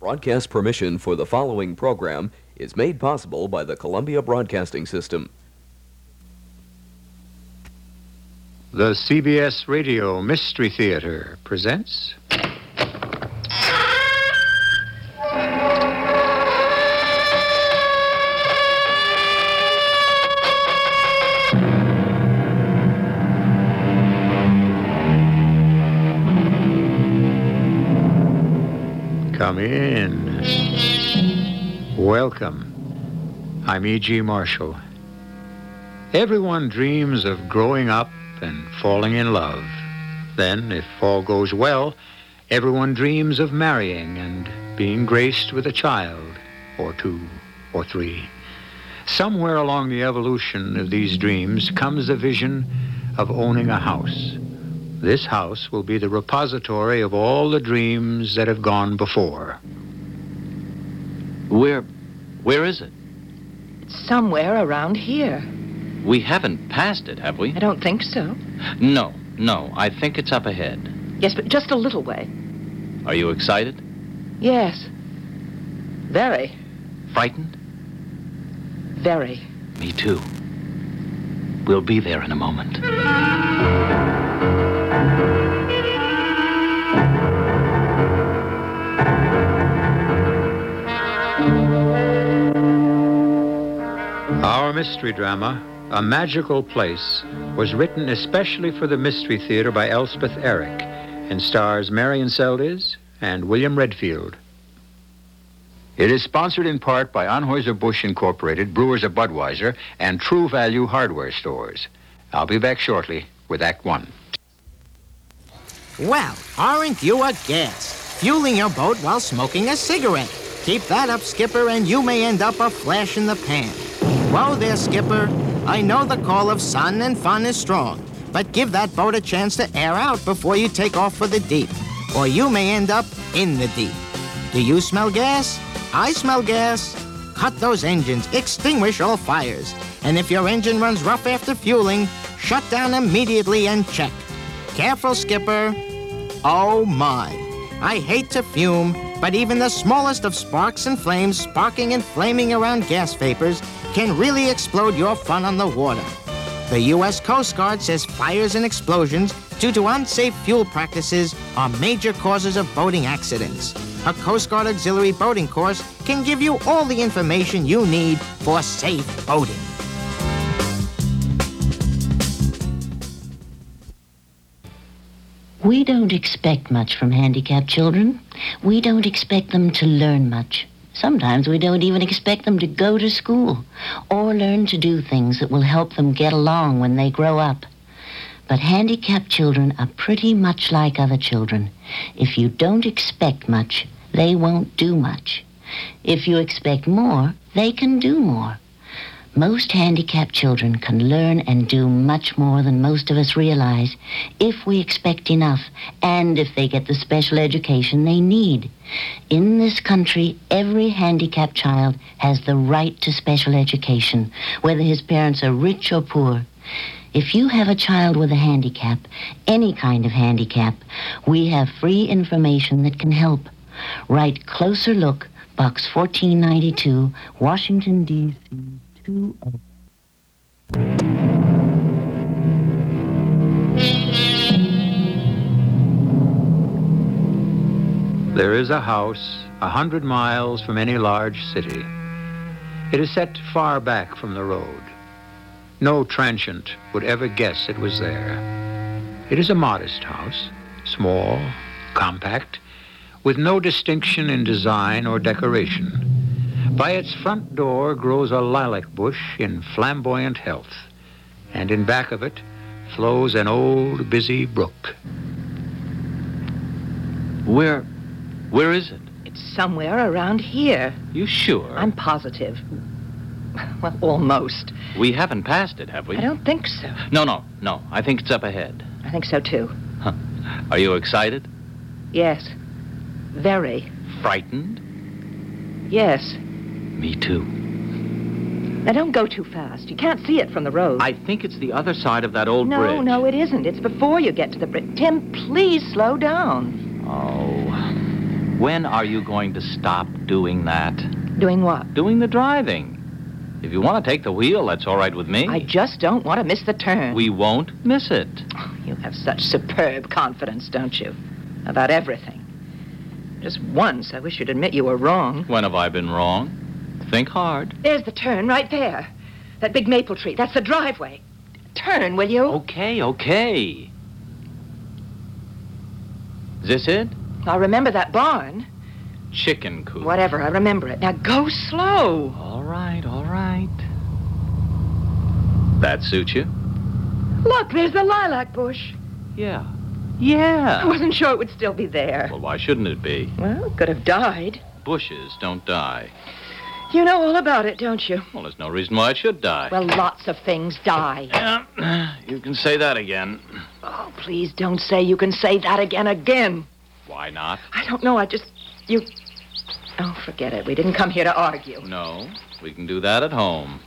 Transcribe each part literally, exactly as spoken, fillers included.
Broadcast permission for the following program is made possible by the Columbia Broadcasting System. The C B S Radio Mystery Theater presents... Come in. Welcome. I'm E G. Marshall. Everyone dreams of growing up and falling in love. Then, if all goes well, everyone dreams of marrying and being graced with a child, or two, or three. Somewhere along the evolution of these dreams comes the vision of owning a house. This house will be the repository of all the dreams that have gone before. Where, where is it? It's somewhere around here. We haven't passed it, have we? I don't think so. No, no, I think it's up ahead. Yes, but just a little way. Are you excited? Yes. Very. Frightened? Very. Me too. We'll be there in a moment. Our mystery drama, A Magical Place, was written especially for the Mystery Theater by Elspeth Eric and stars Marion Seldes and William Redfield. It is sponsored in part by Anheuser-Busch Incorporated, Brewers of Budweiser, and True Value Hardware Stores. I'll be back shortly with Act One. Well, aren't you a gas? Fueling your boat while smoking a cigarette. Keep that up, Skipper, and you may end up a flash in the pan. Whoa there, Skipper. I know the call of sun and fun is strong, but give that boat a chance to air out before you take off for the deep, or you may end up in the deep. Do you smell gas? I smell gas. Cut those engines, extinguish all fires, and if your engine runs rough after fueling, shut down immediately and check. Careful, Skipper. Oh, my. I hate to fume, but even the smallest of sparks and flames sparking and flaming around gas vapors can really explode your fun on the water. The U S Coast Guard says fires and explosions due to unsafe fuel practices are major causes of boating accidents. A Coast Guard auxiliary boating course can give you all the information you need for safe boating. We don't expect much from handicapped children. We don't expect them to learn much. Sometimes we don't even expect them to go to school or learn to do things that will help them get along when they grow up. But handicapped children are pretty much like other children. If you don't expect much, they won't do much. If you expect more, they can do more. Most handicapped children can learn and do much more than most of us realize if we expect enough and if they get the special education they need. In this country, every handicapped child has the right to special education, whether his parents are rich or poor. If you have a child with a handicap, any kind of handicap, we have free information that can help. Write Closer Look, Box fourteen ninety-two, Washington, D C There is a house a hundred miles from any large city. It is set far back from the road. No transient would ever guess it was there. It is a modest house, small, compact, with no distinction in design or decoration. By its front door grows a lilac bush in flamboyant health, and in back of it flows an old, busy brook. Where, where is it? It's somewhere around here. You sure? I'm positive. Well, almost. We haven't passed it, have we? I don't think so. No, no, no. I think it's up ahead. I think so, too. Huh. Are you excited? Yes. Very. Frightened? Yes. Me too. Now, don't go too fast. You can't see it from the road. I think it's the other side of that old no, bridge. No, no, it isn't. It's before you get to the bridge. Tim, please slow down. Oh. When are you going to stop doing that? Doing what? Doing the driving. If you want to take the wheel, that's all right with me. I just don't want to miss the turn. We won't miss it. You have such superb confidence, don't you? About everything. Just once, I wish you'd admit you were wrong. When have I been wrong? Think hard. There's the turn right there. That big maple tree. That's the driveway. Turn, will you? Okay, okay. Is this it? I remember that barn. Chicken coop. Whatever, I remember it. Now go slow. All right, all right. That suit you? Look, there's the lilac bush. Yeah. Yeah. I wasn't sure it would still be there. Well, why shouldn't it be? Well, it could have died. Bushes don't die. You know all about it, don't you? Well, there's no reason why it should die. Well, lots of things die. Yeah, you can say that again. Oh, please don't say you can say that again again. Why not? I don't know, I just... You... Oh, forget it. We didn't come here to argue. No, we can do that at home.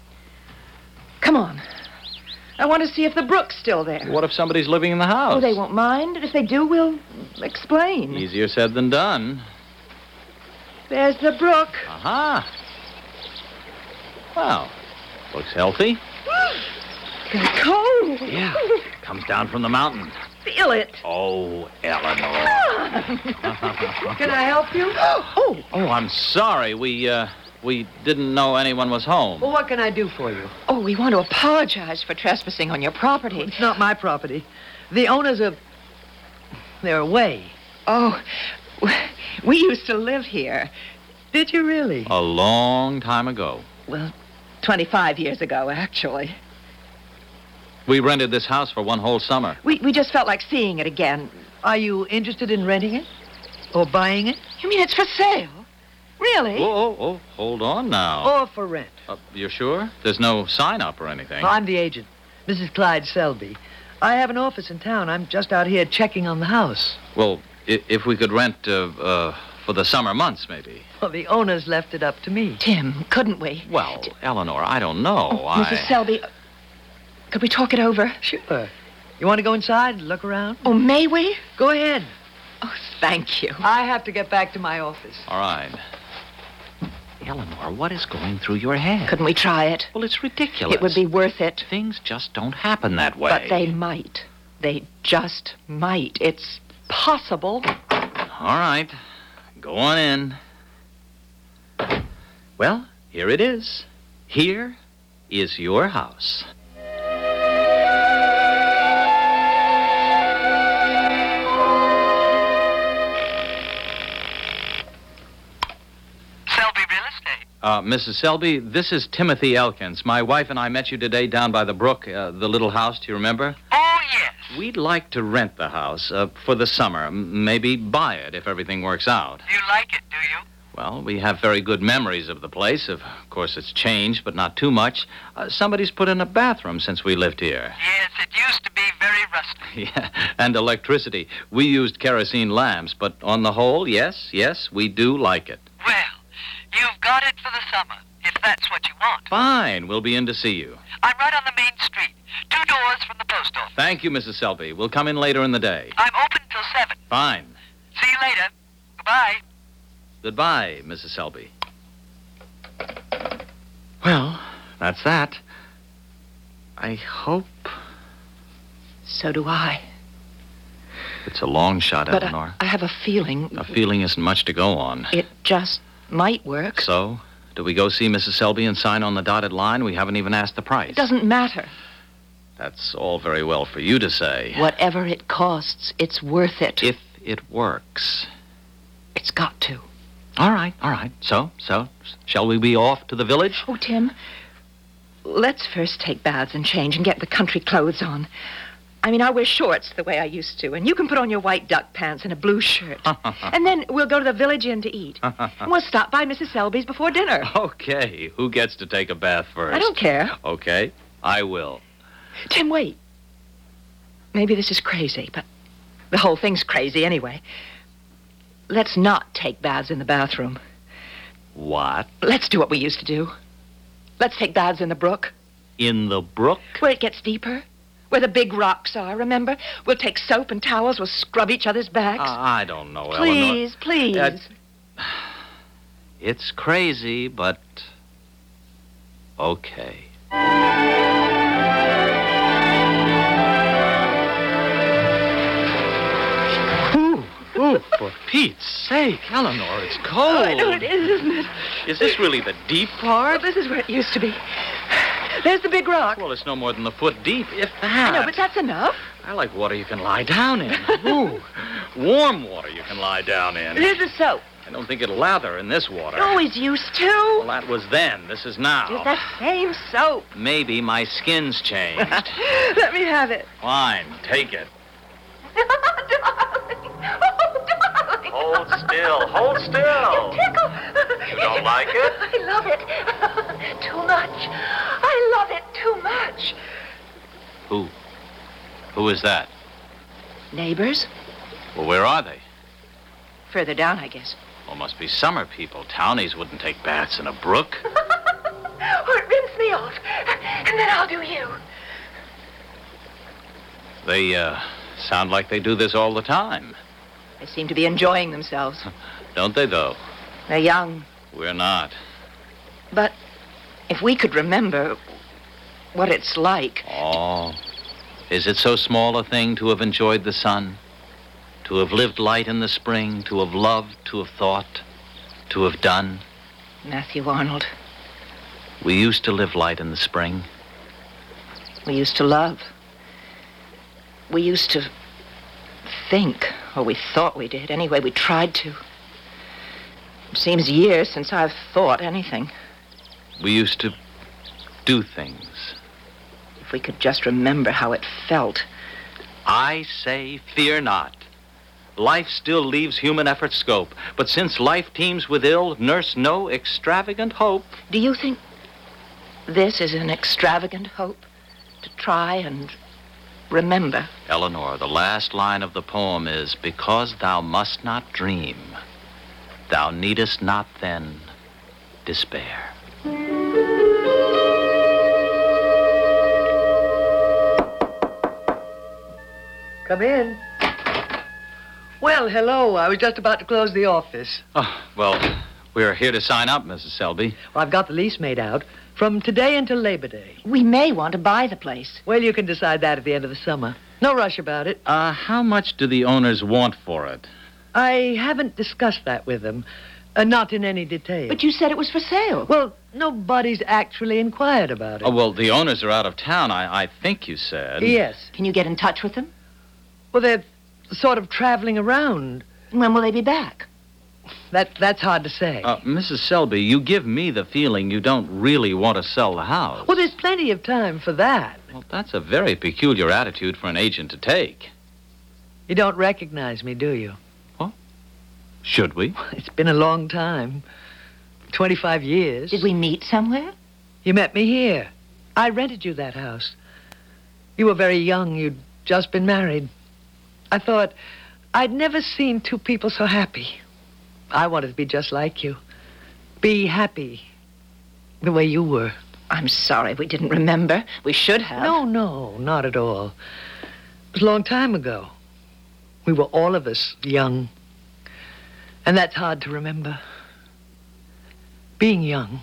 Come on. I want to see if the brook's still there. What if somebody's living in the house? Oh, they won't mind. If they do, we'll explain. Easier said than done. There's the brook. Aha. Well, looks healthy. It's cold. Yeah, comes down from the mountain. Feel it. Oh, Eleanor. Can I help you? Oh. Oh, I'm sorry. We, uh, we didn't know anyone was home. Well, what can I do for you? Oh, we want to apologize for trespassing on your property. It's not my property. The owners of... They're away. Oh, we used to live here. Did you really? A long time ago. Well, twenty-five years ago, actually. We rented this house for one whole summer. We we just felt like seeing it again. Are you interested in renting it? Or buying it? You mean it's for sale? Really? Oh, oh, oh, hold on now. Or for rent? Uh, you're sure? There's no sign up or anything? Well, I'm the agent, Missus Clyde Selby. I have an office in town. I'm just out here checking on the house. Well, i- if we could rent uh, uh, for the summer months, maybe. Well, the owners left it up to me. Tim, couldn't we? Well, Eleanor, I don't know. Oh, I... Missus Selby, could we talk it over? Sure. You want to go inside and look around? Oh, may we? Go ahead. Oh, thank you. I have to get back to my office. All right. Eleanor, what is going through your head? Couldn't we try it? Well, it's ridiculous. It would be worth it. Things just don't happen that way. But they might. They just might. It's possible. All right. Go on in. Well, here it is. Here is your house. Selby Real Estate. Uh, Missus Selby, this is Timothy Elkins. My wife and I met you today down by the brook, uh, the little house, do you remember? Oh, yes. We'd like to rent the house uh, for the summer. M- maybe buy it if everything works out. You like it, do you? Well, we have very good memories of the place. Of course, it's changed, but not too much. Uh, somebody's put in a bathroom since we lived here. Yes, it used to be very rustic. Yeah, and electricity. We used kerosene lamps, but on the whole, yes, yes, we do like it. Well, you've got it for the summer, if that's what you want. Fine, we'll be in to see you. I'm right on the main street, two doors from the post office. Thank you, Missus Selby. We'll come in later in the day. I'm open till seven. Fine. See you later. Goodbye. Goodbye, Missus Selby. Well, that's that. I hope... So do I. It's a long shot, But Eleanor. I, I have a feeling A feeling isn't much to go on. it just might work. So, do we go see Missus Selby and sign on the dotted line? We haven't even asked the price. It doesn't matter. That's all very well for you to say. Whatever it costs, it's worth it. If it works. It's got to. All right, all right. So, so, shall we be off to the village? Oh, Tim, let's first take baths and change and get the country clothes on. I mean, I'll wear shorts the way I used to, and you can put on your white duck pants and a blue shirt. And then we'll go to the village inn to eat. And we'll stop by Missus Selby's before dinner. Okay, who gets to take a bath first? I don't care. Okay, I will. Tim, wait. Maybe this is crazy, but the whole thing's crazy anyway. Let's not take baths in the bathroom. What? Let's do what we used to do. Let's take baths in the brook, In the brook? where it gets deeper. Where the big rocks are, remember? We'll take soap and towels. We'll scrub each other's backs. Uh, I don't know, Eleanor. Please, please. Uh, it's crazy, but okay. Ooh, ooh, for Pete's sake, Eleanor, it's cold. Oh, I know it is, isn't it? Is this really the deep part? Well, this is where it used to be. There's the big rock. Well, it's no more than a foot deep, if that. I know, but that's enough. I like water you can lie down in. Ooh, warm water you can lie down in. Here's the soap. I don't think it'll lather in this water. It always used to. Well, that was then. This is now. It's that same soap. Maybe my skin's changed. Let me have it. Fine, take it. Darling. Oh, darling. Hold still. Hold still. You tickle. You don't like it? I love it. Too much. I love it too much. Who? Who is that? Neighbors? Well, where are they? Further down, I guess. Well, must be summer people. Townies wouldn't take baths in a brook. Or rinse me off, and then I'll do you. They, uh, sound like they do this all the time. They seem to be enjoying themselves. Don't they, though? They're young. We're not. But if we could remember what it's like. Oh. Is it so small a thing to have enjoyed the sun? To have lived light in the spring? To have loved? To have thought? To have done? Matthew Arnold. We used to live light in the spring. We used to love. We used to think, or we thought we did. Anyway, we tried to. It seems years since I've thought anything. We used to do things. If we could just remember how it felt. I say, fear not. Life still leaves human effort scope, but since life teems with ill, nurse no extravagant hope. Do you think this is an extravagant hope? To try and remember? Eleanor, the last line of the poem is, because thou must not dream, thou needest not then despair. Come in. Well, hello. I was just about to close the office. Oh, well, we're here to sign up, Missus Selby. Well, I've got the lease made out from today until Labor Day. We may want to buy the place. Well, you can decide that at the end of the summer. No rush about it. Uh, how much do the owners want for it? I haven't discussed that with them. Uh, not in any detail. But you said it was for sale. Well, nobody's actually inquired about it. Oh, well, the owners are out of town, I, I think you said. Yes. Can you get in touch with them? Well, they're sort of traveling around. When will they be back? That That's hard to say. Uh, Missus Selby, you give me the feeling you don't really want to sell the house. Well, there's plenty of time for that. Well, that's a very peculiar attitude for an agent to take. You don't recognize me, do you? What? Should we? It's been a long time. twenty-five years. Did we meet somewhere? You met me here. I rented you that house. You were very young. You'd just been married. I thought I'd never seen two people so happy. I wanted to be just like you. Be happy the way you were. I'm sorry we didn't remember. We should have. No, no, not at all. It was a long time ago. We were all of us young. And that's hard to remember. Being young.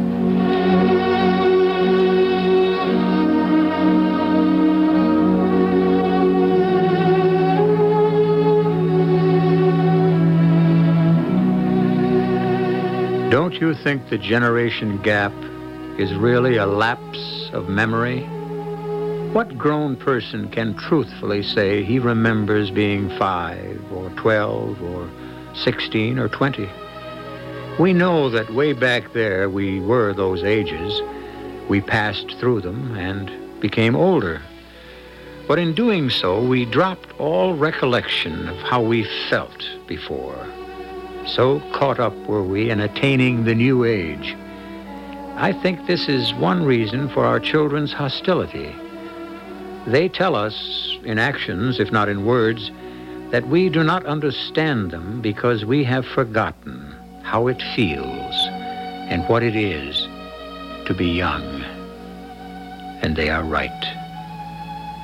Don't you think the generation gap is really a lapse of memory? What grown person can truthfully say he remembers being five or twelve or sixteen or twenty? We know that way back there we were those ages. We passed through them and became older. But in doing so, we dropped all recollection of how we felt before. So caught up were we in attaining the new age. I think this is one reason for our children's hostility. They tell us, in actions, if not in words, that we do not understand them because we have forgotten how it feels and what it is to be young. And they are right.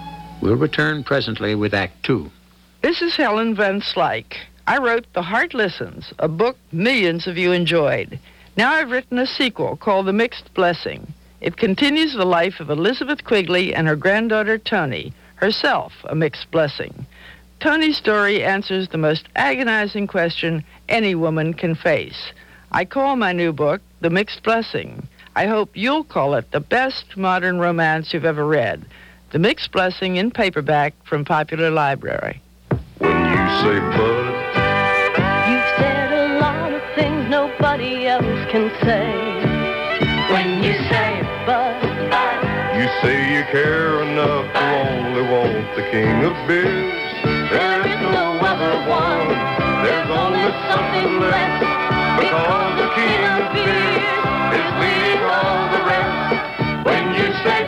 We'll return presently with Act Two. This is Helen Van Slyke. I wrote The Heart Listens, a book millions of you enjoyed. Now I've written a sequel called The Mixed Blessing. It continues the life of Elizabeth Quigley and her granddaughter Tony, herself a mixed blessing. Tony's story answers the most agonizing question any woman can face. I call my new book The Mixed Blessing. I hope you'll call it the best modern romance you've ever read. The Mixed Blessing in paperback from Popular Library. When you say bud, you've said a lot of things nobody else can say. When you say bud, bud, you say you care enough to only want the king of beers. There is no other one. There's only something less. Because the king of beers is leading all the rest. When you say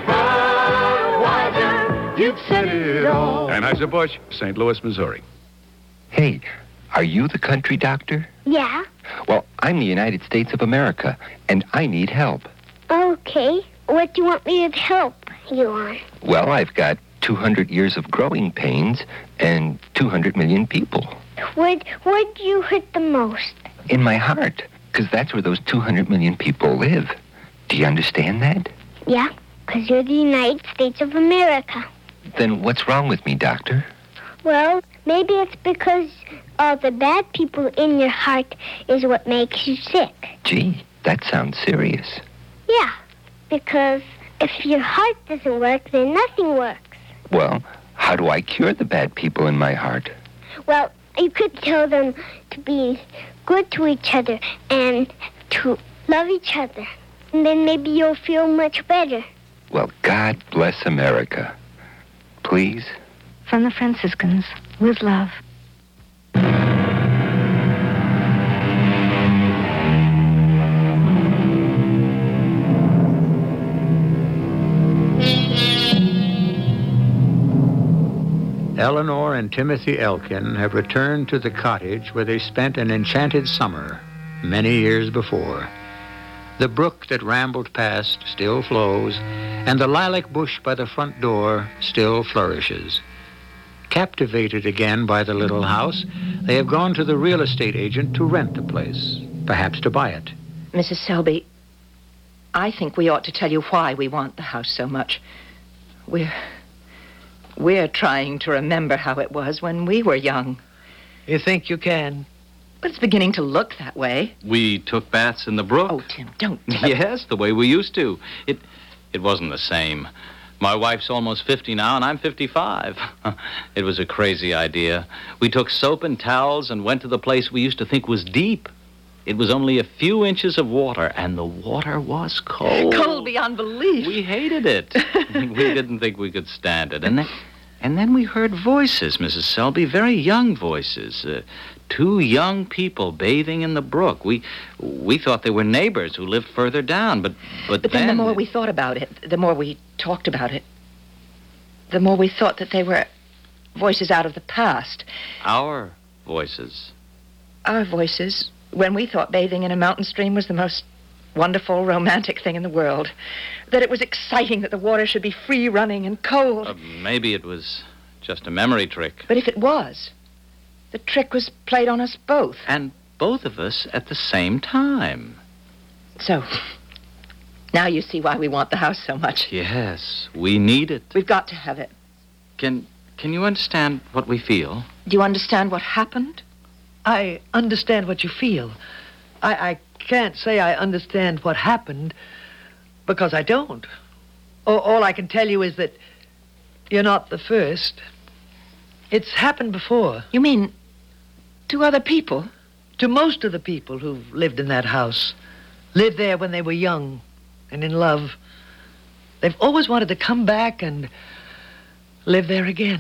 Budweiser, you've said it all. Anheuser-Busch, Saint Louis, Missouri. Hey, are you the country doctor? Yeah. Well, I'm the United States of America, and I need help. Okay. What do you want me to help you on? Well, I've got two hundred years of growing pains and two hundred million people. Where, where do you hurt the most? In my heart, because that's where those two hundred million people live. Do you understand that? Yeah, because you're the United States of America. Then what's wrong with me, doctor? Well, maybe it's because all the bad people in your heart is what makes you sick. Gee, that sounds serious. Yeah, because if your heart doesn't work, then nothing works. Well, how do I cure the bad people in my heart? Well, you could tell them to be good to each other and to love each other. And then maybe you'll feel much better. Well, God bless America. Please? From the Franciscans, with love. Eleanor and Timothy Elkin have returned to the cottage where they spent an enchanted summer many years before. The brook that rambled past still flows, and the lilac bush by the front door still flourishes. Captivated again by the little house, they have gone to the real estate agent to rent the place, perhaps to buy it. Missus Selby, I think we ought to tell you why we want the house so much. We're... We're trying to remember how it was when we were young. You think you can? But it's beginning to look that way. We took baths in the brook. Oh, Tim, don't tell Yes, the way we used to. It it wasn't the same. My wife's almost fifty now, and I'm fifty-five. It was a crazy idea. We took soap and towels and went to the place we used to think was deep. It was only a few inches of water, and the water was cold. Cold beyond belief. We hated it. We didn't think we could stand it. And then, and then we heard voices, Missus Selby, very young voices. Uh, two young people bathing in the brook. We we thought they were neighbors who lived further down, but but, but then... then the more we thought about it, the more we talked about it, the more we thought that they were voices out of the past. Our voices. Our voices... when we thought bathing in a mountain stream was the most wonderful, romantic thing in the world. That it was exciting that the water should be free-running and cold. Uh, maybe it was just a memory trick. But if it was, the trick was played on us both. And both of us at the same time. So, now you see why we want the house so much. Yes, we need it. We've got to have it. Can, can you understand what we feel? Do you understand what happened? I understand what you feel. I, I can't say I understand what happened because I don't. All, all I can tell you is that you're not the first. It's happened before. You mean to other people? To most of the people who've lived in that house. Lived there when they were young and in love. They've always wanted to come back and live there again.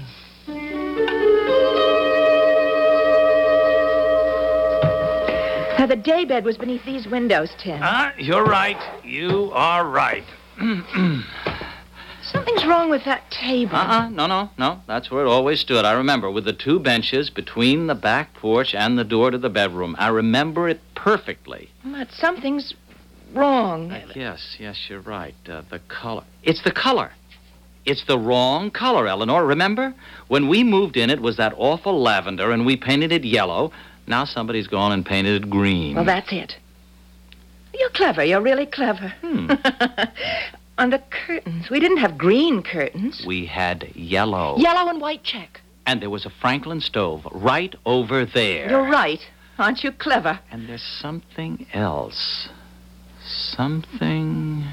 Now, the daybed was beneath these windows, Tim. Ah, you're right. You are right. Something's wrong with that table. Uh-uh, no, no, no. That's where it always stood. I remember, with the two benches between the back porch and the door to the bedroom. I remember it perfectly. But something's wrong. Uh, yes, yes, you're right. Uh, the color. It's the color. It's the wrong color, Eleanor. Remember? When we moved in, it was that awful lavender, and we painted it yellow. Now somebody's gone and painted it green. Well, that's it. You're clever. You're really clever. Hmm. On the curtains. We didn't have green curtains. We had yellow. Yellow and white check. And there was a Franklin stove right over there. You're right. Aren't you clever? And there's something else. Something...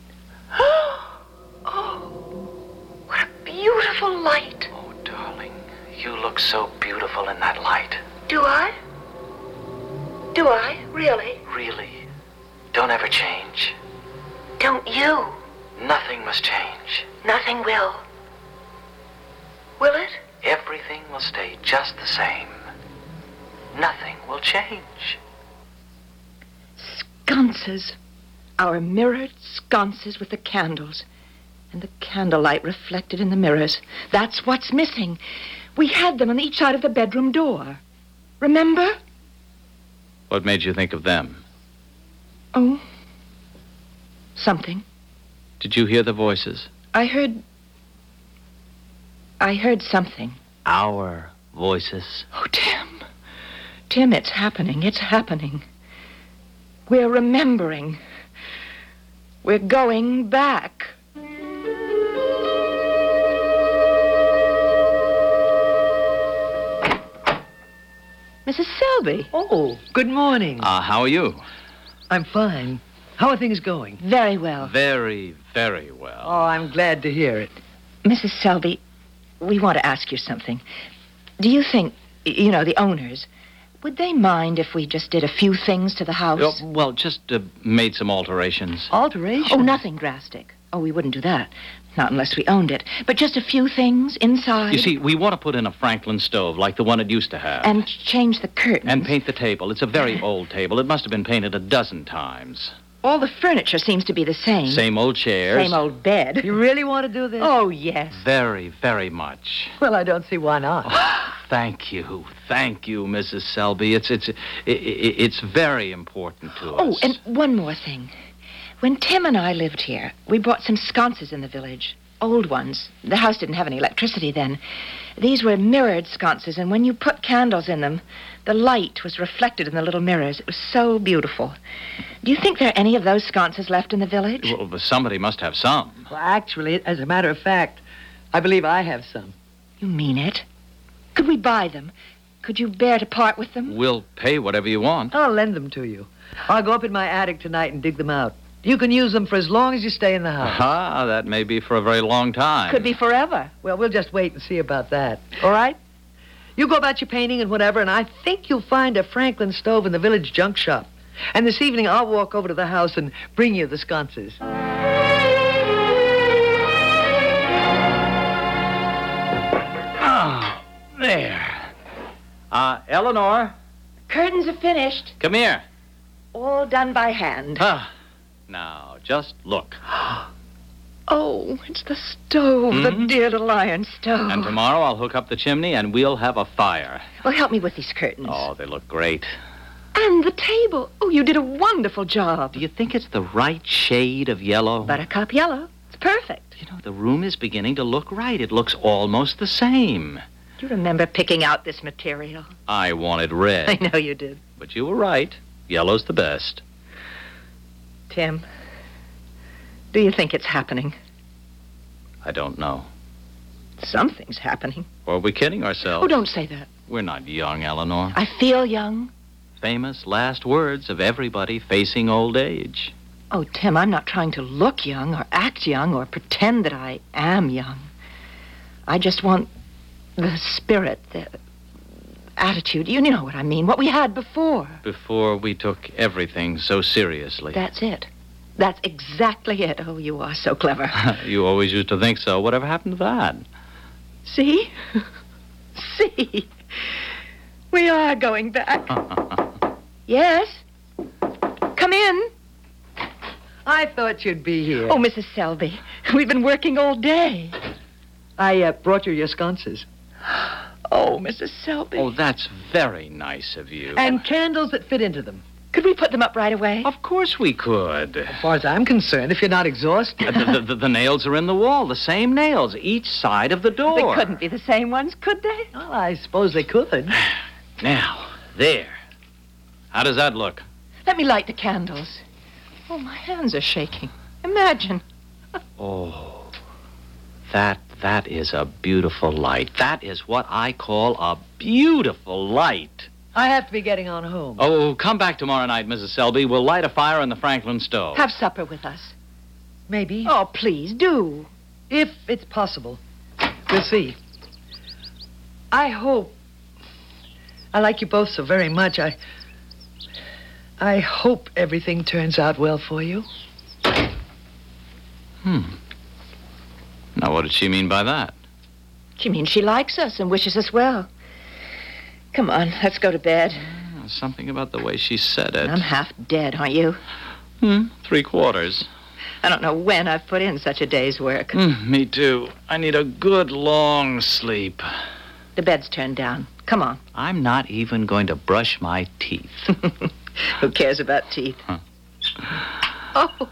Oh, what a beautiful light. Oh, darling, you look so beautiful in that light. Do I? Do I? Really? Really. Don't ever change. Don't you? Nothing must change. Nothing will. Will it? Everything will stay just the same. Nothing will change. Sconces. Our mirrored sconces with the candles. And the candlelight reflected in the mirrors. That's what's missing. We had them on each side of the bedroom door. Remember? What made you think of them? Oh. Something. Did you hear the voices? I heard... I heard something. Our voices. Oh, Tim. Tim, it's happening. It's happening. We're remembering. We're going back. Missus Selby. Oh, good morning. Uh, how are you? I'm fine. How are things going? Very well. Very, very well. Oh, I'm glad to hear it. Missus Selby, we want to ask you something. Do you think, you know, the owners, would they mind if we just did a few things to the house? Oh, well, just uh, made some alterations. Alterations? Oh, nothing drastic. Oh, we wouldn't do that. Not unless we owned it. But just a few things inside. You see, we want to put in a Franklin stove like the one it used to have. And change the curtains. And paint the table. It's a very old table. It must have been painted a dozen times. All the furniture seems to be the same. Same old chairs. Same old bed. You really want to do this? Oh, yes. Very, very much. Well, I don't see why not. Oh, thank you. Thank you, Missus Selby. It's, it's, it, it, it's very important to us. Oh, and one more thing. When Tim and I lived here, we bought some sconces in the village. Old ones. The house didn't have any electricity then. These were mirrored sconces, and when you put candles in them, the light was reflected in the little mirrors. It was so beautiful. Do you think there are any of those sconces left in the village? Well, somebody must have some. Well, actually, as a matter of fact, I believe I have some. You mean it? Could we buy them? Could you bear to part with them? We'll pay whatever you want. I'll lend them to you. I'll go up in my attic tonight and dig them out. You can use them for as long as you stay in the house. Ah, that may be for a very long time. Could be forever. Well, we'll just wait and see about that. All right? You go about your painting and whatever, and I think you'll find a Franklin stove in the village junk shop. And this evening, I'll walk over to the house and bring you the sconces. Oh, there. Uh, Eleanor. Curtains are finished. Come here. All done by hand. Ah. Now, just look. Oh, it's the stove, Mm-hmm. the dear little iron stove. And tomorrow I'll hook up the chimney and we'll have a fire. Well, help me with these curtains. Oh, they look great. And the table. Oh, you did a wonderful job. Do you think it's the right shade of yellow? Buttercup yellow. It's perfect. You know, the room is beginning to look right. It looks almost the same. Do you remember picking out this material? I wanted red. I know you did. But you were right. Yellow's the best. Tim, do you think it's happening? I don't know. Something's happening. Or are we kidding ourselves? Oh, don't say that. We're not young, Eleanor. I feel young. Famous last words of everybody facing old age. Oh, Tim, I'm not trying to look young or act young or pretend that I am young. I just want the spirit, the attitude. You know what I mean, what we had before. Before we took everything so seriously. That's it. That's exactly it. Oh, you are so clever. You always used to think so. Whatever happened to that? See? See? We are going back. Yes? Come in. I thought you'd be here. Oh, Missus Selby, we've been working all day. I uh, brought you your sconces. Oh, Missus Selby. Oh, that's very nice of you. And candles that fit into them. Could we we put them up right away? Of course we could. As far as I'm concerned, if you're not exhausted. the, the, the, the nails are in the wall, the same nails, each side of the door. They couldn't be the same ones, could they? Well, I suppose they could. Now, there. How does that look? Let me light the candles. Oh, my hands are shaking. Imagine. Oh, that, that is a beautiful light. That is what I call a beautiful light. I have to be getting on home. Oh, come back tomorrow night, Missus Selby. We'll light a fire on the Franklin stove. Have supper with us. Maybe. Oh, please, do. If it's possible. We'll see. I hope... I like you both so very much. I... I hope everything turns out well for you. Hmm. Now, what did she mean by that? She means she likes us and wishes us well. Come on, let's go to bed. Uh, something about the way she said it. I'm half dead, aren't you? Hmm, three quarters. I don't know when I've put in such a day's work. Mm, me too. I need a good long sleep. The bed's turned down. Come on. I'm not even going to brush my teeth. Who cares about teeth? Huh. Oh.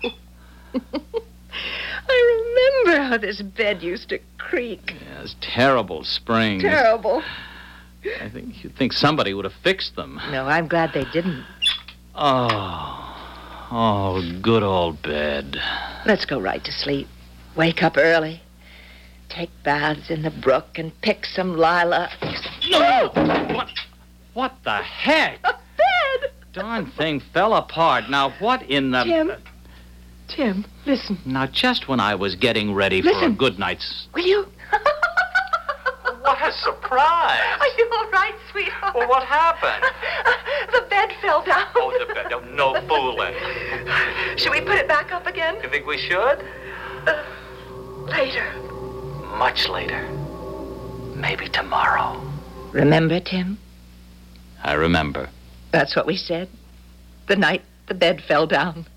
I remember how this bed used to creak. Yes, terrible springs. Terrible. I think you'd think somebody would have fixed them. No, I'm glad they didn't. Oh, oh, good old bed. Let's go right to sleep. Wake up early. Take baths in the brook and pick some lilac. No! What? What the heck? A bed! Darn thing fell apart. Now, what in the... Tim. Tim, listen. Now, just when I was getting ready listen. for a good night's... Will you? What a surprise. Are you all right, sweetheart? Well, what happened? The bed fell down. Oh, the bed. Oh, no fooling. Should we put it back up again? You think we should? Uh, later. Much later. Maybe tomorrow. Remember, Tim? I remember. That's what we said. The night the bed fell down.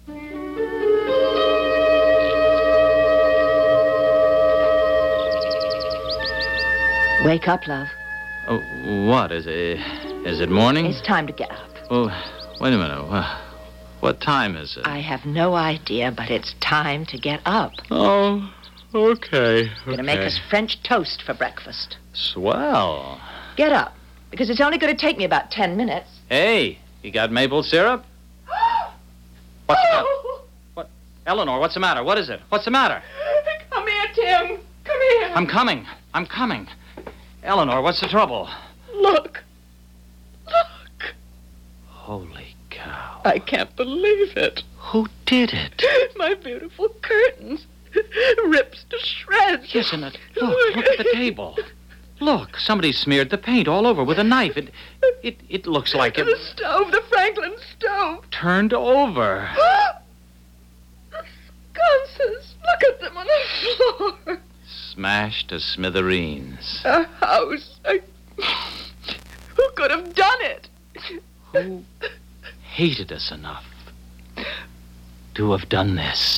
Wake up, love. Oh, what? Is it, is it morning? It's time to get up. Oh, wait a minute. What, what time is it? I have no idea, but it's time to get up. Oh, okay. You're going to make us French toast for breakfast. Swell. Get up, because it's only going to take me about ten minutes. Hey, you got maple syrup? What's the matter? What? Eleanor, what's the matter? What is it? What's the matter? Come here, Tim. Come here. I'm coming. I'm coming. Eleanor, what's the trouble? Look. Look. Holy cow. I can't believe it. Who did it? My beautiful curtains. Rips to shreds. Yes, and it, look, look at the table. Look, somebody smeared the paint all over with a knife. It, it, it looks like it... The stove, the Franklin stove. Turned over. The sconces. Look at them on the floor. Smashed to smithereens. A house. I... Who could have done it? Who hated us enough to have done this?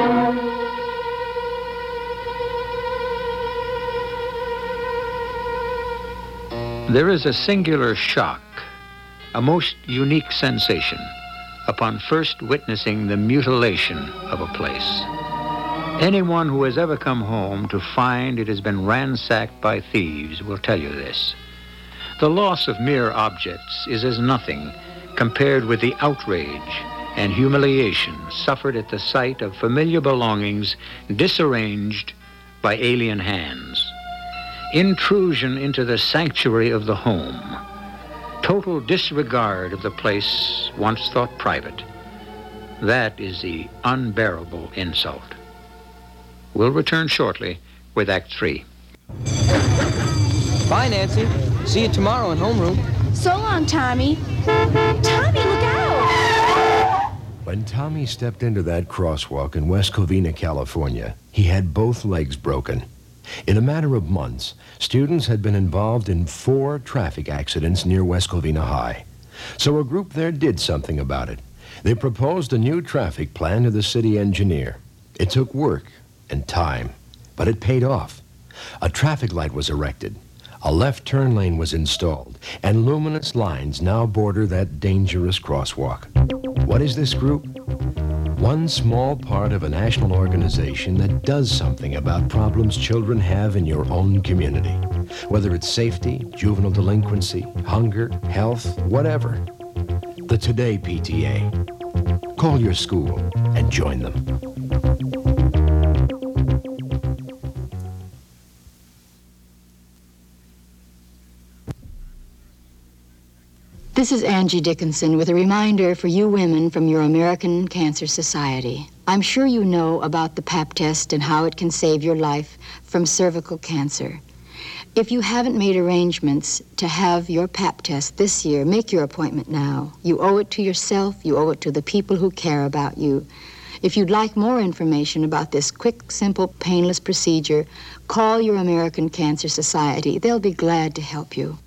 There is a singular shock, a most unique sensation, upon first witnessing the mutilation of a place. Anyone who has ever come home to find it has been ransacked by thieves will tell you this. The loss of mere objects is as nothing compared with the outrage and humiliation suffered at the sight of familiar belongings disarranged by alien hands. Intrusion into the sanctuary of the home. Total disregard of the place once thought private. That is the unbearable insult. We'll return shortly with Act Three. Bye, Nancy. See you tomorrow in homeroom. So long, Tommy. Tommy, look out! When Tommy stepped into that crosswalk in West Covina, California, he had both legs broken. In a matter of months, students had been involved in four traffic accidents near West Covina High. So a group there did something about it. They proposed a new traffic plan to the city engineer. It took work and time, but it paid off. A traffic light was erected. A left turn lane was installed, and luminous lines now border that dangerous crosswalk. What is this group? One small part of a national organization that does something about problems children have in your own community. Whether it's safety, juvenile delinquency, hunger, health, whatever. The Today P T A. Call your school and join them. This is Angie Dickinson with a reminder for you women from your American Cancer Society. I'm sure you know about the Pap test and how it can save your life from cervical cancer. If you haven't made arrangements to have your Pap test this year, make your appointment now. You owe it to yourself, you owe it to the people who care about you. If you'd like more information about this quick, simple, painless procedure, call your American Cancer Society. They'll be glad to help you.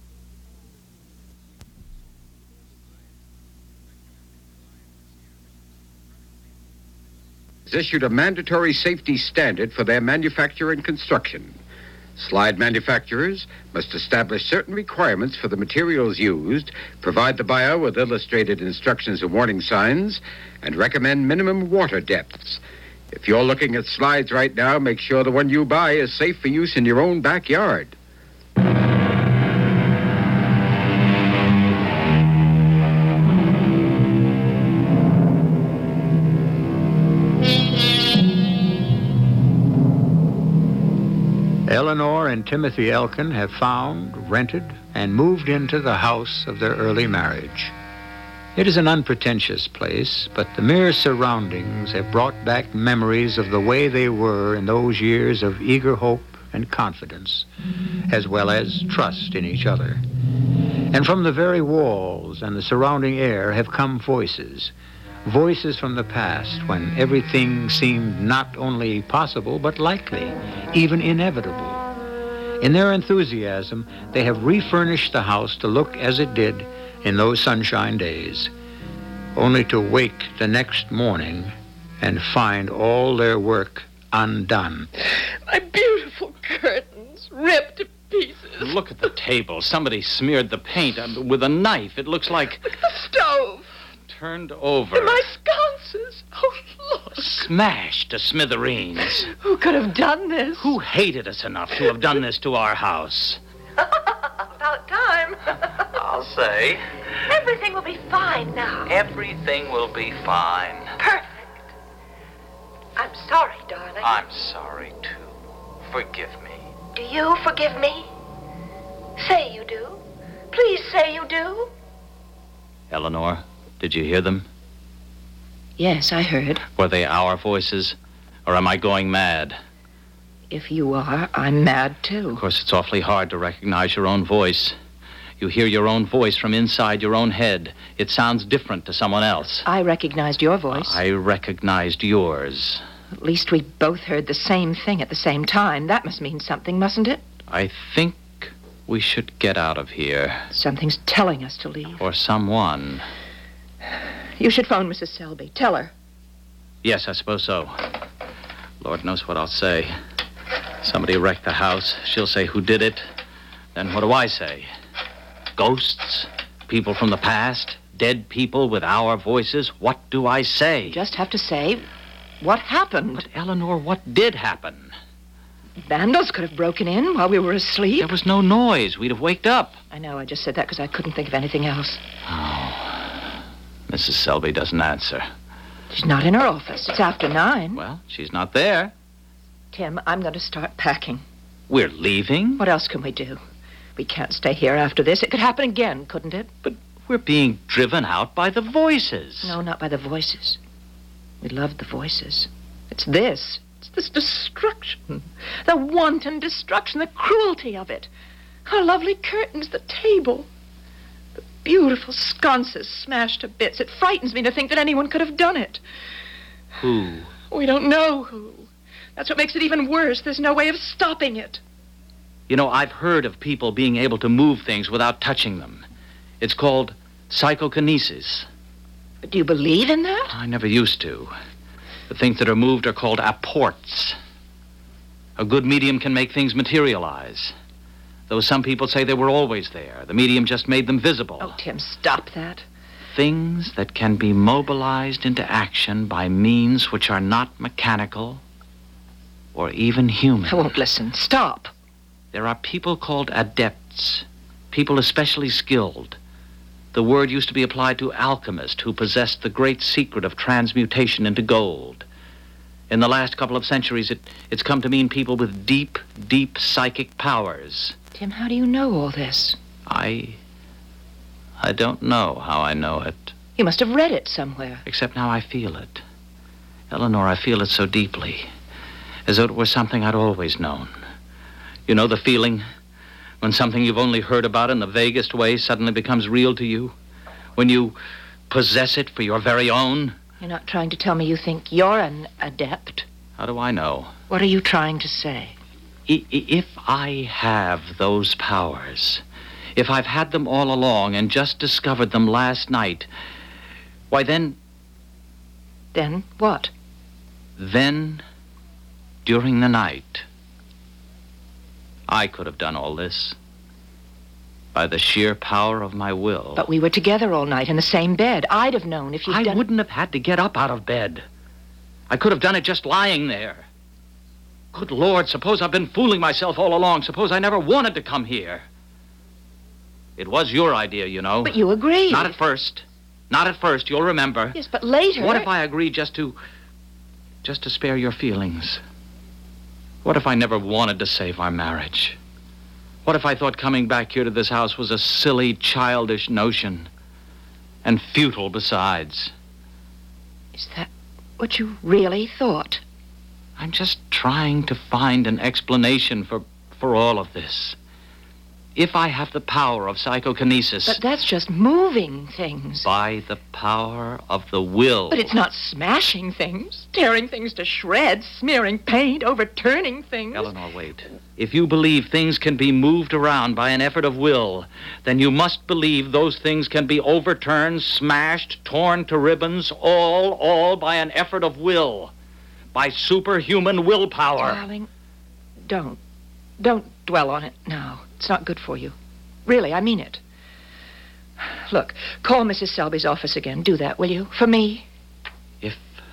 has issued a mandatory safety standard for their manufacture and construction. Slide manufacturers must establish certain requirements for the materials used, provide the buyer with illustrated instructions and warning signs, and recommend minimum water depths. If you're looking at slides right now, make sure the one you buy is safe for use in your own backyard. Eleanor and Timothy Elkin have found, rented, and moved into the house of their early marriage. It is an unpretentious place, but the mere surroundings have brought back memories of the way they were in those years of eager hope and confidence, as well as trust in each other. And from the very walls and the surrounding air have come voices, voices from the past when everything seemed not only possible, but likely, even inevitable. In their enthusiasm, they have refurnished the house to look as it did in those sunshine days, only to wake the next morning and find all their work undone. My beautiful curtains ripped to pieces. Look at the table. Somebody smeared the paint with a knife. It looks like... Look at the stove. Turned over. And my sconces. Oh, look. Smashed to smithereens. Who could have done this? Who hated us enough to have done this to our house? About time. I'll say. Everything will be fine now. Everything will be fine. Perfect. I'm sorry, darling. I'm sorry, too. Forgive me. Do you forgive me? Say you do. Please say you do. Eleanor, did you hear them? Yes, I heard. Were they our voices? Or am I going mad? If you are, I'm mad, too. Of course, it's awfully hard to recognize your own voice. You hear your own voice from inside your own head. It sounds different to someone else. I recognized your voice. I recognized yours. At least we both heard the same thing at the same time. That must mean something, mustn't it? I think we should get out of here. Something's telling us to leave. Or someone. You should phone Missus Selby. Tell her. Yes, I suppose so. Lord knows what I'll say. Somebody wrecked the house. She'll say who did it. Then what do I say? Ghosts? People from the past? Dead people with our voices? What do I say? You just have to say, what happened? But, Eleanor, what did happen? Vandals could have broken in while we were asleep. There was no noise. We'd have waked up. I know. I just said that because I couldn't think of anything else. Oh. Missus Selby doesn't answer. She's not in her office. It's after nine. Well, she's not there. Tim, I'm going to start packing. We're leaving? What else can we do? We can't stay here after this. It could happen again, couldn't it? But we're being driven out by the voices. No, not by the voices. We loved the voices. It's this. It's this destruction. The wanton destruction, the cruelty of it. Our lovely curtains, the table. The beautiful sconces smashed to bits. It frightens me to think that anyone could have done it. Who? We don't know who. That's what makes it even worse. There's no way of stopping it. You know, I've heard of people being able to move things without touching them. It's called psychokinesis. But do you believe in that? I never used to. The things that are moved are called apports. A good medium can make things materialize. Though some people say they were always there. The medium just made them visible. Oh, Tim, stop that. Things that can be mobilized into action by means which are not mechanical or even human. I won't listen. Stop. There are people called adepts, people especially skilled. The word used to be applied to alchemists who possessed the great secret of transmutation into gold. In the last couple of centuries, it, it's come to mean people with deep, deep psychic powers. Tim, how do you know all this? I... I don't know how I know it. You must have read it somewhere. Except now I feel it. Eleanor, I feel it so deeply. As though it were something I'd always known. You know the feeling when something you've only heard about in the vaguest way suddenly becomes real to you? When you possess it for your very own? You're not trying to tell me you think you're an adept. How do I know? What are you trying to say? I- if I have those powers, if I've had them all along and just discovered them last night, why then... Then what? Then, during the night, I could have done all this by the sheer power of my will. But we were together all night in the same bed. I'd have known if you'd I done... wouldn't have had to get up out of bed. I could have done it just lying there. Good Lord, suppose I've been fooling myself all along. Suppose I never wanted to come here. It was your idea, you know. But you agreed. Not at first. Not at first, you'll remember. Yes, but later... What if I agreed just to... just to spare your feelings? What if I never wanted to save our marriage? What if I thought coming back here to this house was a silly, childish notion? And futile besides? Is that what you really thought? I'm just trying to find an explanation for, for all of this. If I have the power of psychokinesis... But that's just moving things. By the power of the will. But it's not smashing things, tearing things to shreds, smearing paint, overturning things. Eleanor, wait. If you believe things can be moved around by an effort of will, then you must believe those things can be overturned, smashed, torn to ribbons, all, all by an effort of will. By superhuman willpower. Darling, don't. Don't dwell on it now. It's not good for you. Really, I mean it. Look, call Missus Selby's office again. Do that, will you? For me. If...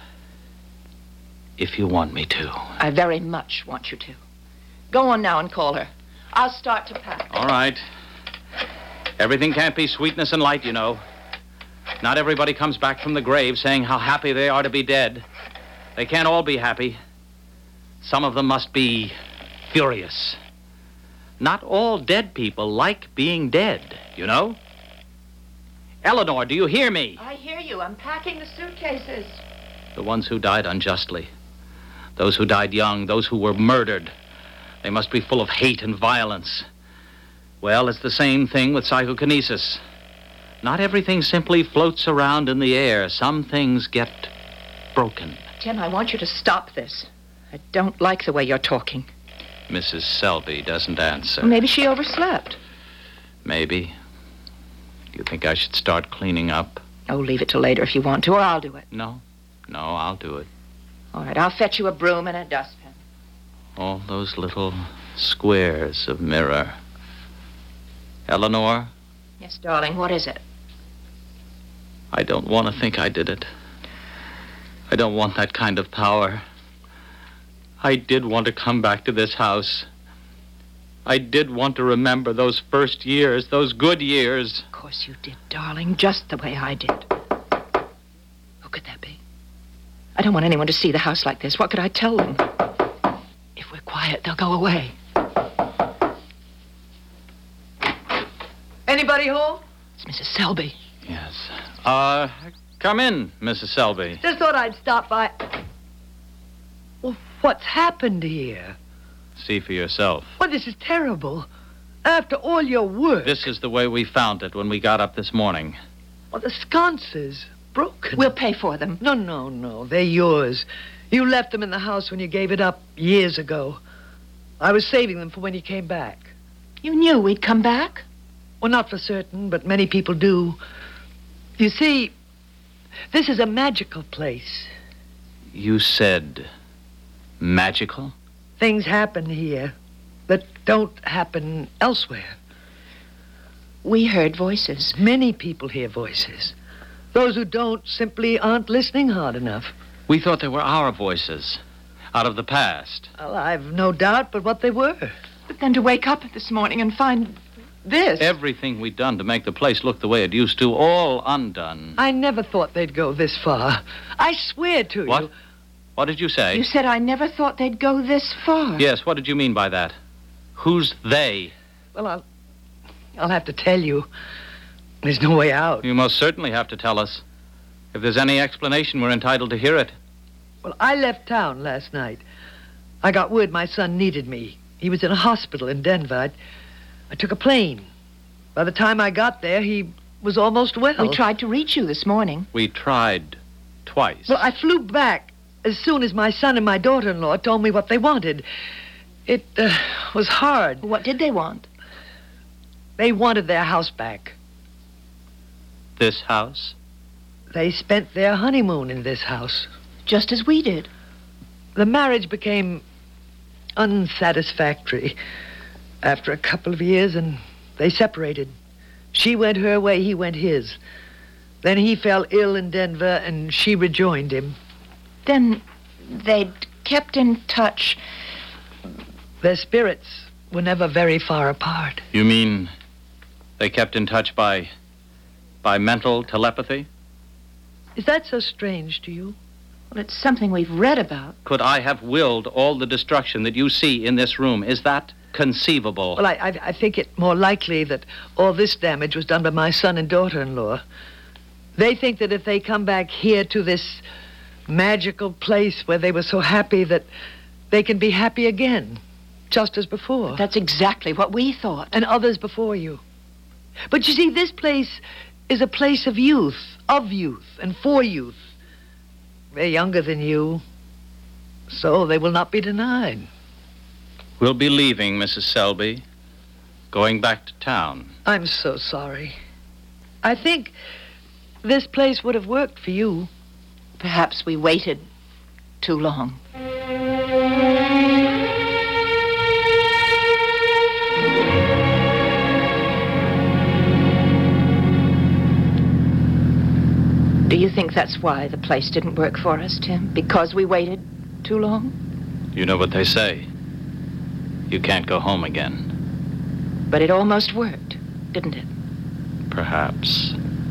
if you want me to. I very much want you to. Go on now and call her. I'll start to pack. All right. Everything can't be sweetness and light, you know. Not everybody comes back from the grave saying how happy they are to be dead. They can't all be happy. Some of them must be furious. Not all dead people like being dead, you know? Eleanor, do you hear me? I hear you. I'm packing the suitcases. The ones who died unjustly. Those who died young. Those who were murdered. They must be full of hate and violence. Well, it's the same thing with psychokinesis. Not everything simply floats around in the air. Some things get broken. Tim, I want you to stop this. I don't like the way you're talking. Missus Selby doesn't answer. Well, maybe she overslept. Maybe. Do you think I should start cleaning up? Oh, leave it till later if you want to, or I'll do it. No. No, I'll do it. All right, I'll fetch you a broom and a dustpan. All those little squares of mirror. Eleanor? Yes, darling, what is it? I don't want to think I did it. I don't want that kind of power. I did want to come back to this house. I did want to remember those first years, those good years. Of course you did, darling, just the way I did. Who could that be? I don't want anyone to see the house like this. What could I tell them? If we're quiet, they'll go away. Anybody home? It's Missus Selby. Yes. Uh, come in, Missus Selby. Just thought I'd stop by. Well, what's happened here? See for yourself. Well, this is terrible. After all your work. This is the way we found it when we got up this morning. Well, the sconces broken. We'll pay for them. No, no, no. They're yours. You left them in the house when you gave it up years ago. I was saving them for when you came back. You knew we'd come back? Well, not for certain, but many people do. You see, this is a magical place. You said magical? Things happen here. that don't happen elsewhere. We heard voices. Many people hear voices. Those who don't simply aren't listening hard enough. We thought they were our voices, out of the past. Well, I've no doubt but what they were. But then to wake up this morning and find this. Everything we'd done to make the place look the way it used to, all undone. I never thought they'd go this far. I swear to What? you. What did you say? You said I never thought they'd go this far. Yes, what did you mean by that? Who's they? Well, I'll, I'll have to tell you. There's no way out. You most certainly have to tell us. If there's any explanation, we're entitled to hear it. Well, I left town last night. I got word my son needed me. He was in a hospital in Denver. I, I took a plane. By the time I got there, he was almost well. We tried to reach you this morning. We tried twice. Well, I flew back as soon as my son and my daughter-in-law told me what they wanted. It uh, was hard. What did they want? They wanted their house back. This house? They spent their honeymoon in this house. Just as we did. The marriage became unsatisfactory after a couple of years, and they separated. She went her way, he went his. Then he fell ill in Denver, and she rejoined him. Then they'd kept in touch. Their spirits were never very far apart. You mean they kept in touch by... by mental telepathy? Is that so strange to you? Well, it's something we've read about. Could I have willed all the destruction that you see in this room? Is that conceivable? Well, I, I, I think it more likely that all this damage was done by my son and daughter-in-law. They think that if they come back here to this magical place where they were so happy, that they can be happy again, just as before. But that's exactly what we thought. And others before you. But you see, this place is a place of youth, of youth, and for youth. They're younger than you, so they will not be denied. We'll be leaving, Missus Selby. Going back to town. I'm so sorry. I think this place would have worked for you. Perhaps we waited too long. Do you think that's why the place didn't work for us, Tim? Because we waited too long? You know what they say. You can't go home again. But it almost worked, didn't it? Perhaps.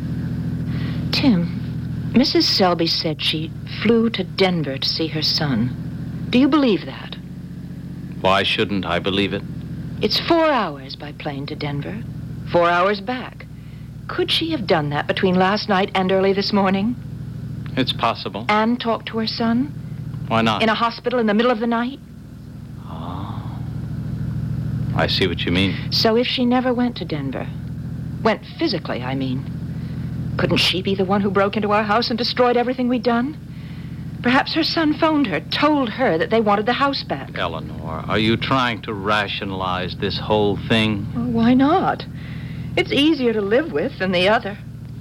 Tim, Missus Selby said she flew to Denver to see her son. Do you believe that? Why shouldn't I believe it? It's four hours by plane to Denver. Four hours back. Could she have done that between last night and early this morning? It's possible. And talked to her son? Why not? In a hospital in the middle of the night? Oh. I see what you mean. So if she never went to Denver, went physically, I mean, couldn't she be the one who broke into our house and destroyed everything we'd done? Perhaps her son phoned her, told her that they wanted the house back. Eleanor, are you trying to rationalize this whole thing? Well, why not? It's easier to live with than the other.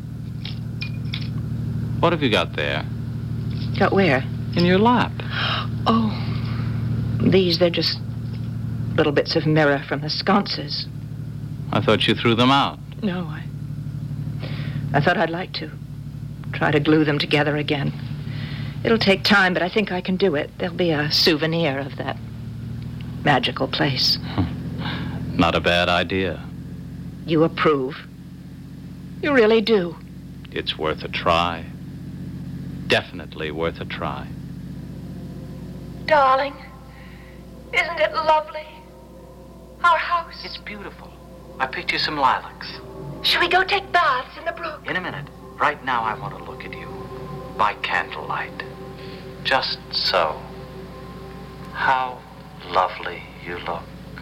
What have you got there? Got where? In your lap. Oh, these, they're just little bits of mirror from the sconces. I thought you threw them out. No, I... I thought I'd like to. Try to glue them together again. It'll take time, but I think I can do it. They'll be a souvenir of that magical place. Not a bad idea. You approve? You really do? It's worth a try. Definitely worth a try. Darling, isn't it lovely? Our house. It's beautiful. I picked you some lilacs. Should we go take baths in the brook? In a minute. Right now I want to look at you. By candlelight. Just so. How lovely you look.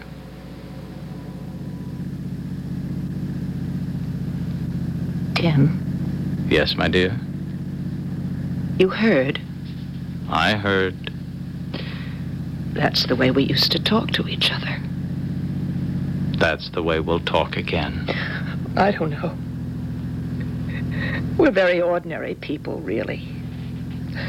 Tim? Yes, my dear? You heard? I heard. That's the way we used to talk to each other. That's the way we'll talk again. I don't know. We're very ordinary people, really.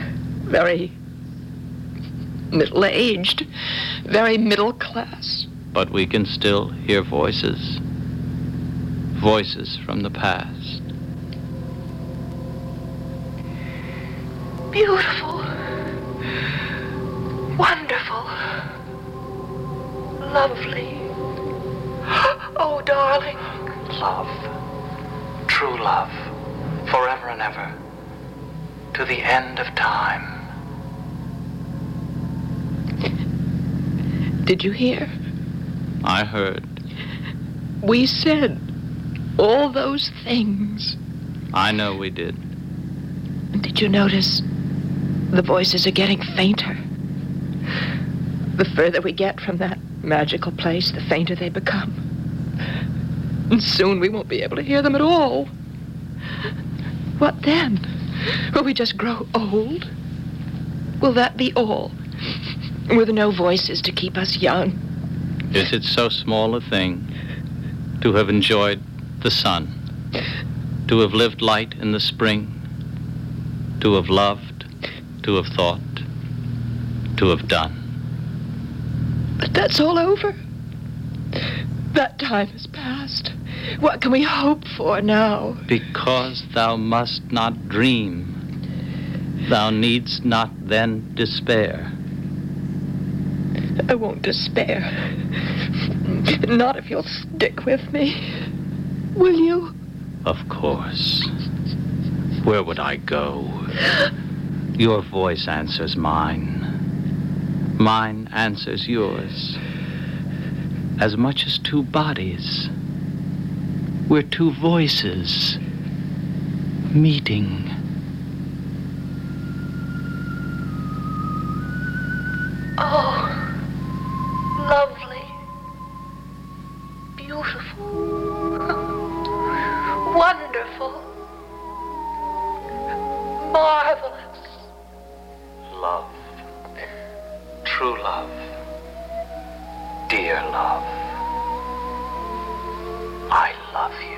Very middle-aged. Very middle class. but we can still hear voices. Voices from the past. Beautiful. Wonderful. Lovely. Oh, darling. Love. True love. Forever and ever. To the end of time. Did you hear? I heard. We said all those things. I know we did. Did you notice the voices are getting fainter? The further we get from that magical place, the fainter they become. And soon we won't be able to hear them at all. What then? Will we just grow old? Will that be all? With no voices to keep us young? Is it so small a thing to have enjoyed the sun, to have lived light in the spring, to have loved, to have thought, to have done? But that's all over. That time has passed. What can we hope for now? Because thou must not dream, thou needst not then despair. I won't despair. Not if you'll stick with me. Will you? Of course. Where would I go? Your voice answers mine. Mine answers yours. As much as two bodies. We're two voices meeting. Oh, lovely. Beautiful. Wonderful. Marvelous. Love. True love. Dear love. I love you.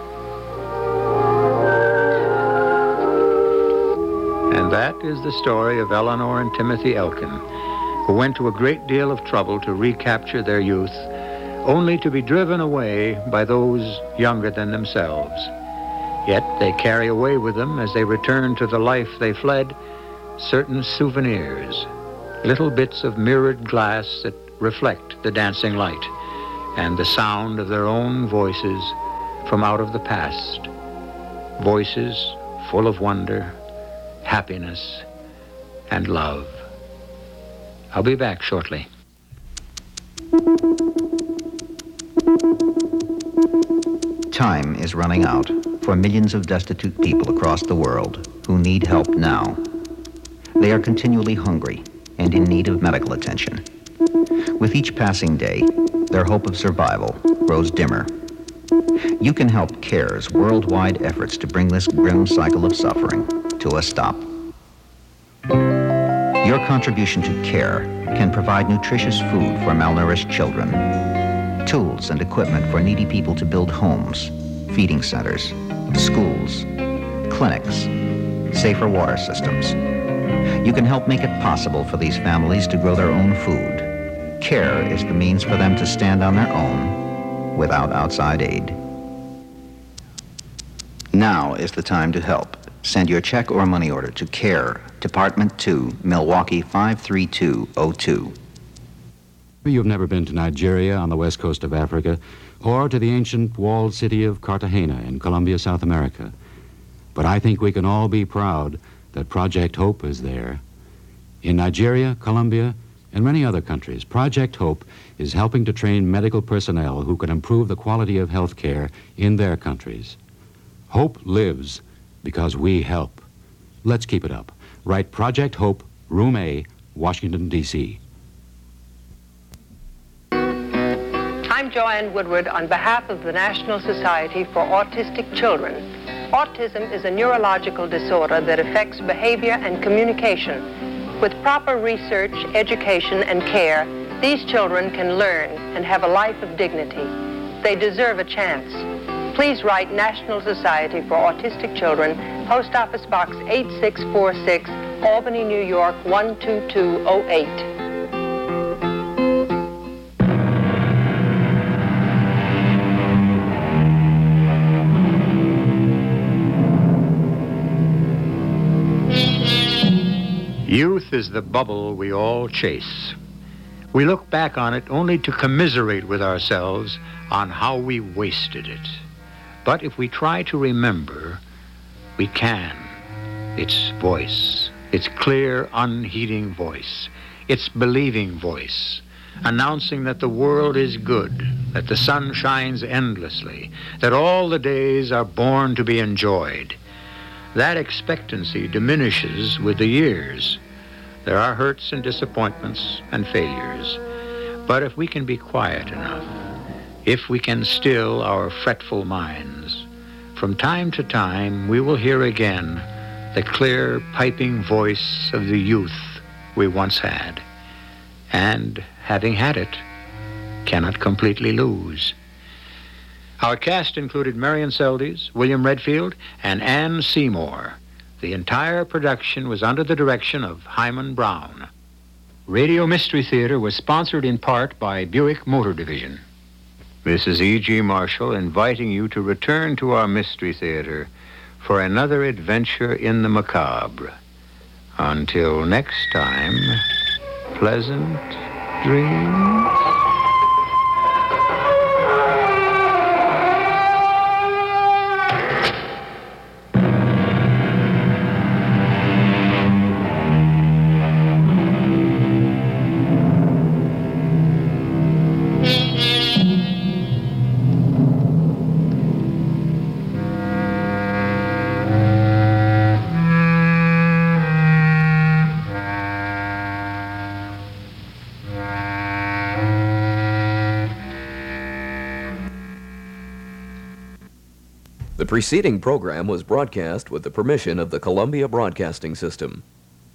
And that is the story of Eleanor and Timothy Elkin, who went to a great deal of trouble to recapture their youth, only to be driven away by those younger than themselves. Yet they carry away with them, as they return to the life they fled, certain souvenirs, little bits of mirrored glass that reflect the dancing light, and the sound of their own voices from out of the past. Voices full of wonder, happiness, and love. I'll be back shortly. Time is running out for millions of destitute people across the world who need help now. They are continually hungry and in need of medical attention. With each passing day, their hope of survival grows dimmer. You can help CARE's worldwide efforts to bring this grim cycle of suffering to a stop. Your contribution to CARE can provide nutritious food for malnourished children, tools and equipment for needy people to build homes, feeding centers, schools, clinics, safer water systems. You can help make it possible for these families to grow their own food. CARE is the means for them to stand on their own without outside aid. Now is the time to help. Send your check or money order to CARE, Department two, Milwaukee five three two oh two. You've never been to Nigeria on the west coast of Africa, or to the ancient walled city of Cartagena in Colombia, South America. But I think we can all be proud that Project Hope is there. In Nigeria, Colombia, and many other countries, Project Hope is helping to train medical personnel who can improve the quality of health care in their countries. Hope lives because we help. Let's keep it up. Write Project Hope, Room A, Washington, D C I'm Joanne Woodward on behalf of the National Society for Autistic Children. Autism is a neurological disorder that affects behavior and communication. With proper research, education, and care, these children can learn and have a life of dignity. They deserve a chance. Please write National Society for Autistic Children, Post Office Box eight six four six, Albany, New York one two two oh eight. Youth is the bubble we all chase. We look back on it only to commiserate with ourselves on how we wasted it. But if we try to remember, we can. Its voice, its clear, unheeding voice, its believing voice, announcing that the world is good, that the sun shines endlessly, that all the days are born to be enjoyed. That expectancy diminishes with the years. There are hurts and disappointments and failures. But if we can be quiet enough, if we can still our fretful minds, from time to time we will hear again the clear, piping voice of the youth we once had, and, having had it, cannot completely lose. Our cast included Marion Seldes, William Redfield, and Anne Seymour. The entire production was under the direction of Hyman Brown. Radio Mystery Theater was sponsored in part by Buick Motor Division. This is E G. Marshall inviting you to return to our Mystery Theater for another adventure in the macabre. Until next time, pleasant dreams. The preceding program was broadcast with the permission of the Columbia Broadcasting System.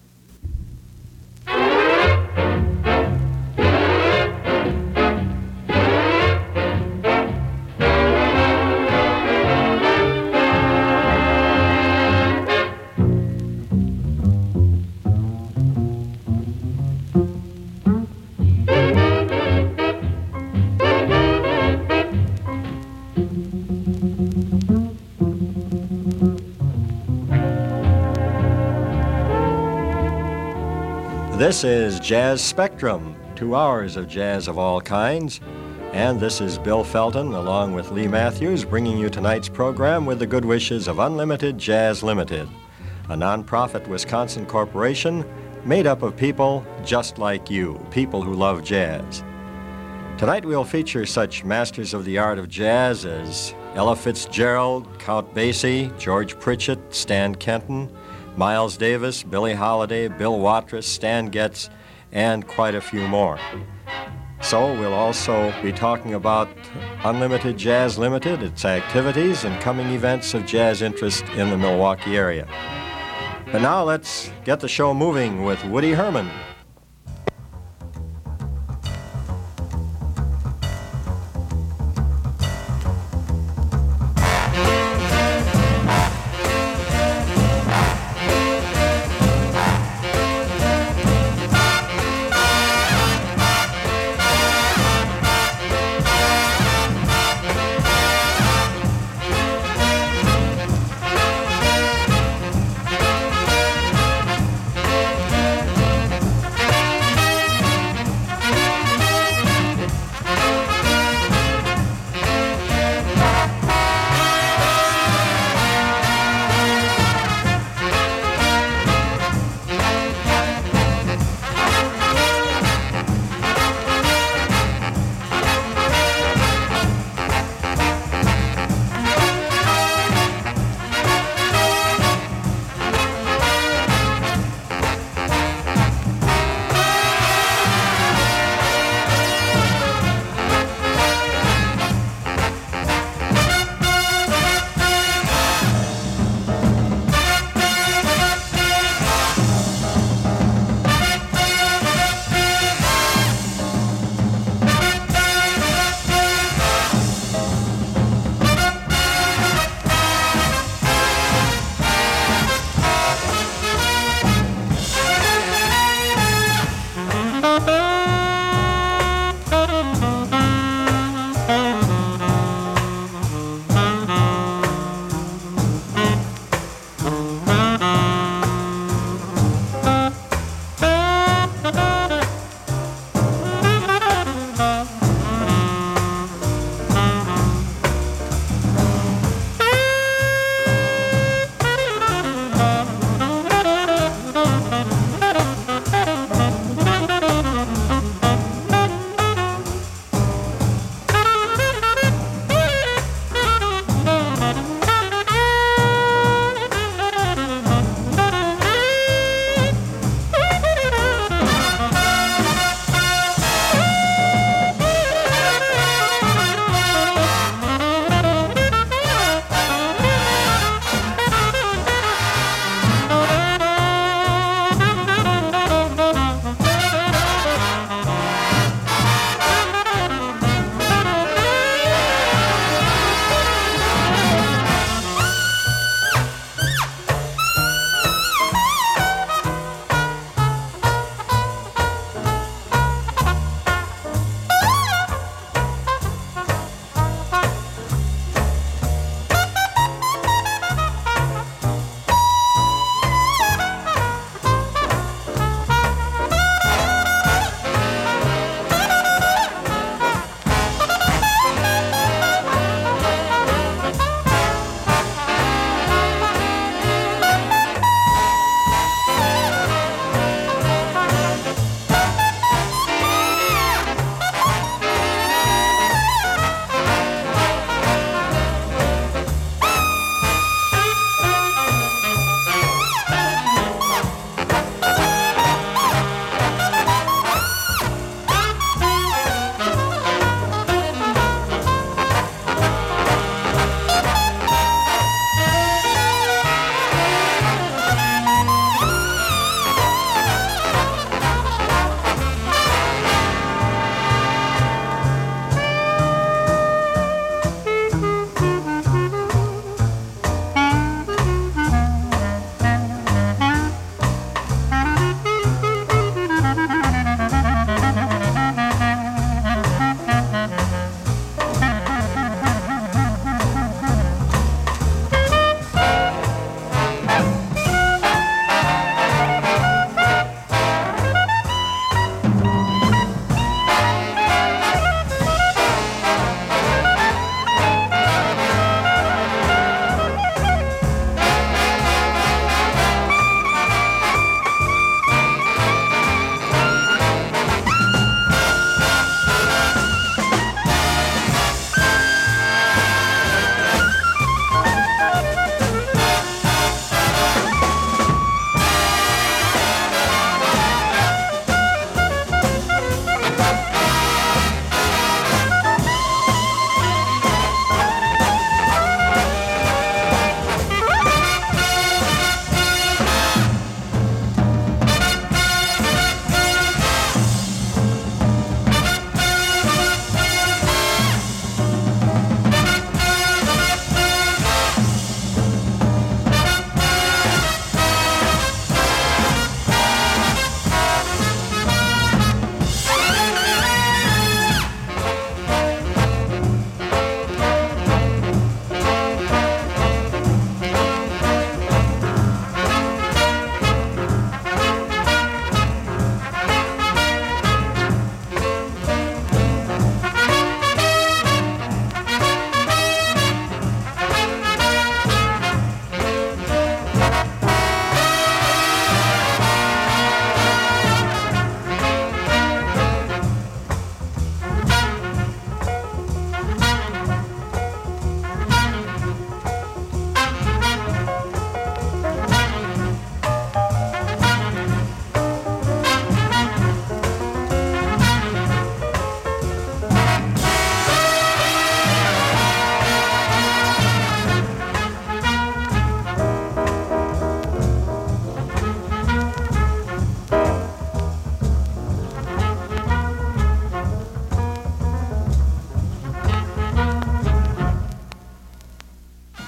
This is Jazz Spectrum, two hours of jazz of all kinds. And this is Bill Felton, along with Lee Matthews, bringing you tonight's program with the good wishes of Unlimited Jazz Limited, a nonprofit Wisconsin corporation made up of people just like you, people who love jazz. Tonight we'll feature such masters of the art of jazz as Ella Fitzgerald, Count Basie, George Pritchett, Stan Kenton, Miles Davis, Billie Holiday, Bill Watrous, Stan Getz, and quite a few more. So we'll also be talking about Unlimited Jazz Limited, its activities, and coming events of jazz interest in the Milwaukee area. But now let's get the show moving with Woody Herman.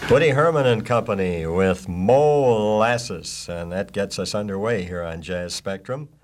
Woody Herman and Company with Molasses, and that gets us underway here on Jazz Spectrum.